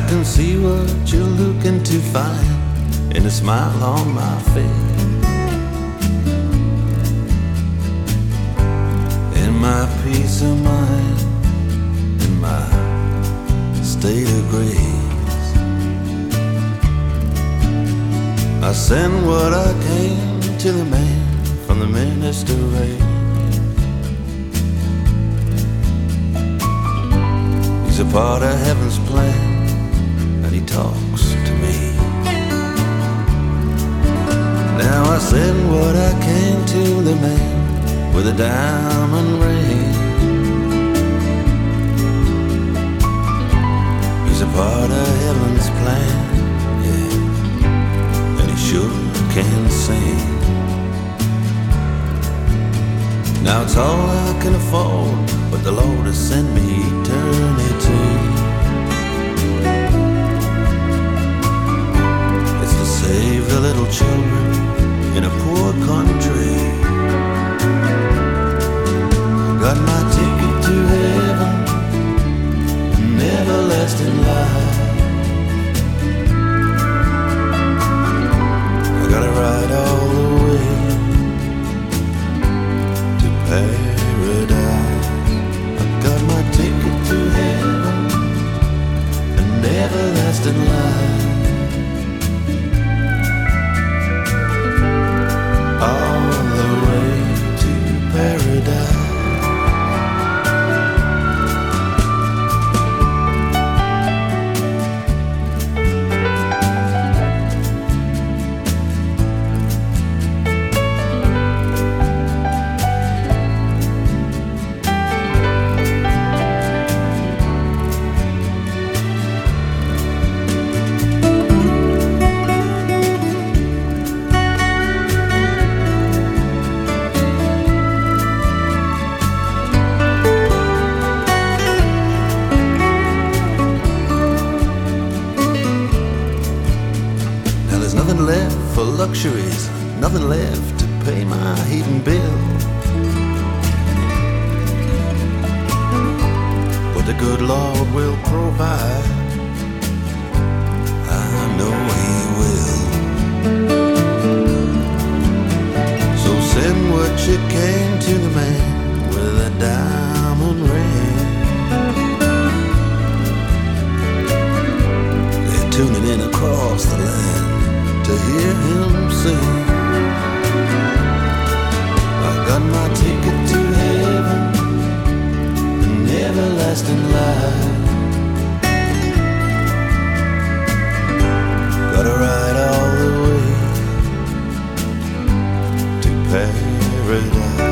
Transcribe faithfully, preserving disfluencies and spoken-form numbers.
can see what you're looking to find in the smile on my face, in my peace of mind, in my state of grace. I send what I came to the man from the minister race. He's a part of heaven's plan, and he talks to me. Now I send what I came to the man with a diamond ring. He's a part of heaven's plan, yeah, and he sure can sing. Now it's all I can afford, but the Lord has sent me eternity. It's to save the little children in a poor country. Got my ticket to heaven, an everlasting life. I gotta ride all the way to paradise. I got my ticket to heaven, an everlasting life. All the way to paradise. Nothing left for luxuries, nothing left to pay my heating bill. But the good Lord will provide, I know He will. So send what you came to the man with a diamond ring. They're tuning in across the land to hear him sing. I got my ticket to heaven, an everlasting life. Gotta ride all the way to paradise.